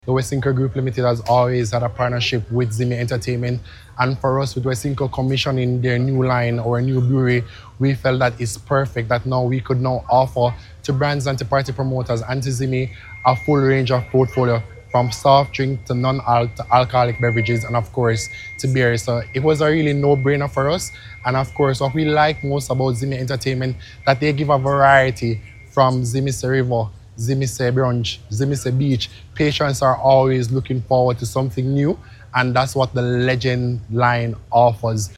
The Westinco Group Limited has always had a partnership with Zimi Entertainment, and for us with Westinco commissioning their new line or new brewery, we felt that it's perfect that now we could now offer to brands and to party promoters and to Zimi a full range of portfolio from soft drink to non-alcoholic beverages and of course to beer. So it was a really no-brainer for us. And of course what we like most about Zimi Entertainment, that they give a variety from Zimi River, Zimi Brunch, Zimi Beach. Patrons are always looking forward to something new, and that's what the Legend line offers.